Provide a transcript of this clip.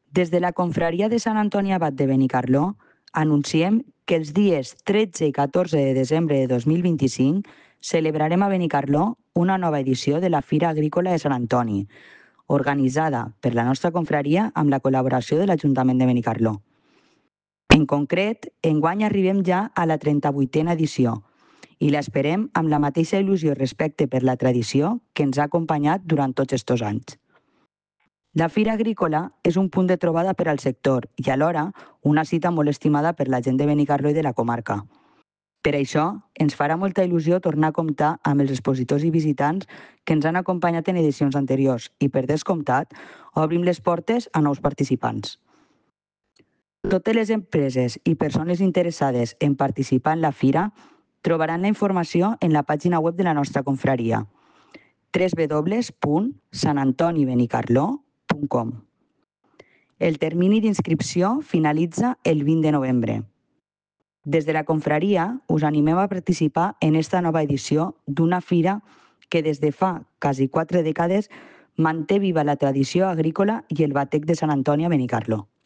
Des de la confraria de Sant Antoni Abat de Benicarló anunciem que els dies 13 i 14 de desembre de 2025 celebrarem a Benicarló una nova edició de la Fira Agrícola de Sant Antoni, organitzada per la nostra confraria amb la col·laboració de l'Ajuntament de Benicarló. En concret, enguany arribem ja a la 38a edició i l'esperem amb la mateixa il·lusió i respecte per la tradició que ens ha acompanyat durant tots aquests anys. La Fira Agrícola és un punt de trobada per al sector i alhora una cita molt estimada per la gent de Benicarló i de la comarca. Per això, ens farà molta il·lusió tornar a comptar amb els expositors i visitants que ens han acompanyat en edicions anteriors i, per descomptat, obrim les portes a nous participants. Totes les empreses i persones interessades en participar en la fira trobaran la informació en la pàgina web de la nostra confraria, www.sanantonibenicarló.com. El termini d'inscripció finalitza el 20 de novembre. Des de la confraria us animem a participar en esta nova edició d'una fira que des de fa quasi 4 dècades manté viva la tradició agrícola i el batec de Sant Antoni a Benicarló.